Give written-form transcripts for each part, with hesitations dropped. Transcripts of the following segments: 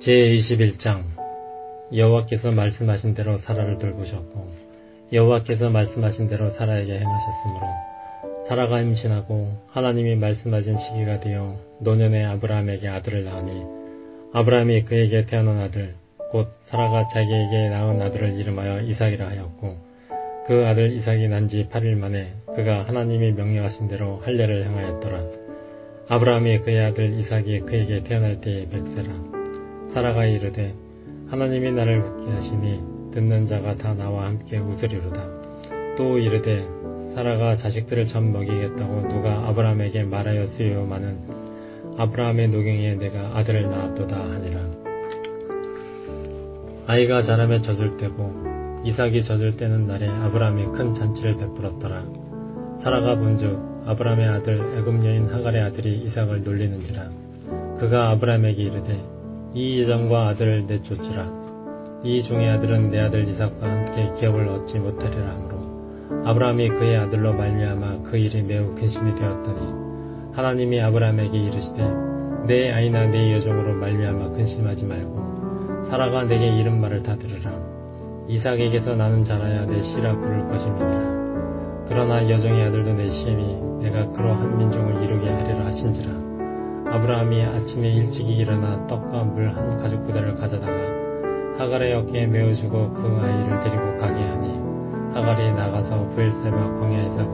제21장 여호와께서 말씀하신 대로 사라를 돌보셨고 여호와께서 말씀하신 대로 사라에게 행하셨으므로 사라가 임신하고 하나님이 말씀하신 시기가 되어 노년에 아브라함에게 아들을 낳으니 아브라함이 그에게 태어난 아들 곧 사라가 자기에게 낳은 아들을 이름하여 이삭이라 하였고 그 아들 이삭이 난 지 8일 만에 그가 하나님이 명령하신 대로 할례를 행하였더라. 아브라함이 그의 아들 이삭이 그에게 태어날 때에 100세라. 사라가 이르되 하나님이 나를 웃게 하시니 듣는 자가 다 나와 함께 웃으리로다. 또 이르되 사라가 자식들을 전 먹이겠다고 누가 아브라함에게 말하였으요마는 아브라함의 노경에 내가 아들을 낳았도다 하니라. 아이가 자라매 젖을 때고 이삭이 젖을 때는 날에 아브라함이 큰 잔치를 베풀었더라. 사라가 본즉 아브라함의 아들 애굽 여인 하갈의 아들이 이삭을 놀리는지라. 그가 아브라함에게 이르되 이 여종과 아들을 내쫓으라. 이 종의 아들은 내 아들 이삭과 함께 기업을 얻지 못하리라 하므로 아브라함이 그의 아들로 말미암아 그 일이 매우 근심이 되었더니 하나님이 아브라함에게 이르시되 내 아이나 내 여종으로 말미암아 근심하지 말고 사라가 내게 이른 말을 다 들으라. 이삭에게서 나는 자라야 내 씨라 부를 것임이니라. 그러나 여종의 아들도 내 씨이니 내가 그로 한 민족을 이루게 하리라 하신지라. 아브라함이 아침에 일찍이 일어나 떡과 물 한 가죽 부대를 가져다가 하갈의 어깨에 메어주고 그 아이를 데리고 가게 하니 하갈이 나가서 브엘세바 광야에서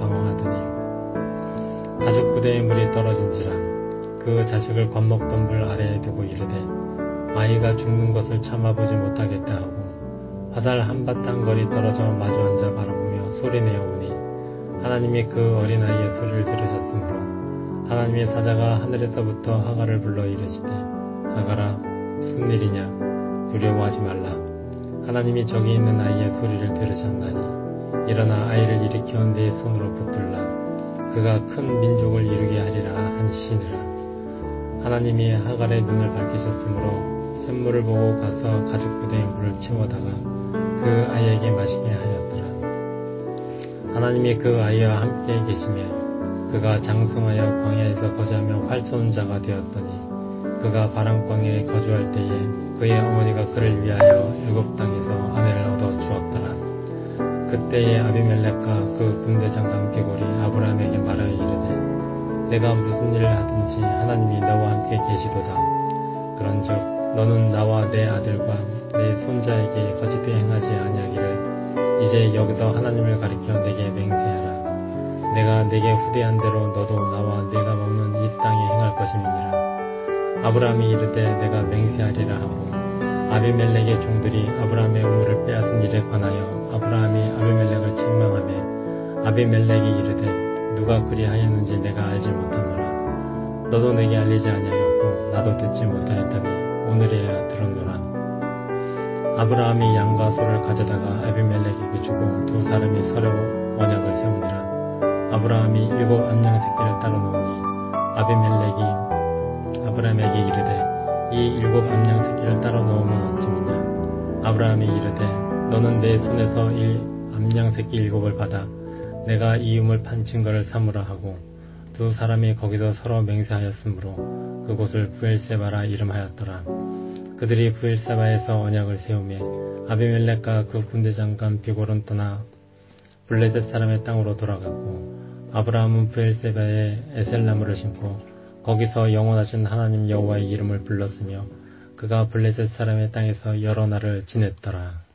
방황하더니 가죽 부대에 물이 떨어진지라. 그 자식을 겁먹던 물 아래에 두고 이르되 아이가 죽는 것을 참아보지 못하겠다 하고 화살 한바탕 거리 떨어져 마주 앉아 바라보며 소리내어 오니 하나님이 그 어린아이의 소리를 들으셨으므로 하나님의 사자가 하늘에서부터 하갈을 불러 이르시되 하갈아 무슨 일이냐 두려워하지 말라. 하나님이 저기 있는 아이의 소리를 들으셨나니 일어나 아이를 일으켜 내 손으로 붙들라. 그가 큰 민족을 이루게 하리라 하시니라. 하나님이 하갈의 눈을 밝히셨으므로 샘물을 보고 가서 가죽 부대에 물을 채워다가 그 아이에게 마시게 하였더라. 하나님이 그 아이와 함께 계시며 그가 장성하여 광야에서 거주하며 활 쏘는 자가 되었더니 그가 바람광야에 거주할 때에 그의 어머니가 그를 위하여 애굽 땅에서 아내를 얻어 주었더라. 그때에 아비멜렉과 그 군대 장관 비골이 아브라함에게 말하여 이르되 내가 무슨 일을 하든지 하나님이 너와 함께 계시도다. 그런즉 너는 나와 내 아들과 내 손자에게 거짓되이 행하지 아니하기를 이제 여기서 하나님을 가리켜 내게 맹세하라. 내가 내게 후대한 대로 너도 나와 내가 먹는 이 땅에 행할 것임이니라. 아브라함이 이르되 내가 맹세하리라 하고 아비멜렉의 종들이 아브라함의 우물을 빼앗은 일에 관하여 아브라함이 아비멜렉을 책망하며 아비멜렉이 이르되 누가 그리하였는지 내가 알지 못하노라. 너도 내게 알리지 아니하였고 나도 듣지 못하였더니 오늘에야 들었노라. 아브라함이 양과 소를 가져다가 아비멜렉에게 주고 두 사람이 서로 언약을 세우니라. 아브라함이 7 암양 새끼를 따로 놓으니 아비멜렉이 아브라함에게 이르되 이 7 암양 새끼를 따로 놓으면 어찌미냐. 아브라함이 이르되 너는 내 손에서 이 암양 새끼 7을 받아 내가 이 우물 판 증거를 삼으라 하고 두 사람이 거기서 서로 맹세하였으므로 그곳을 브엘세바라 이름하였더라. 그들이 브엘세바에서 언약을 세우며 아비멜렉과 그 군대 장관 비골은 떠나 블레셋 사람의 땅으로 돌아갔고 아브라함은 브엘세바에 에셀나무를 심고 거기서 영원하신 하나님 여호와의 이름을 불렀으며 그가 블레셋 사람의 땅에서 여러 날을 지냈더라.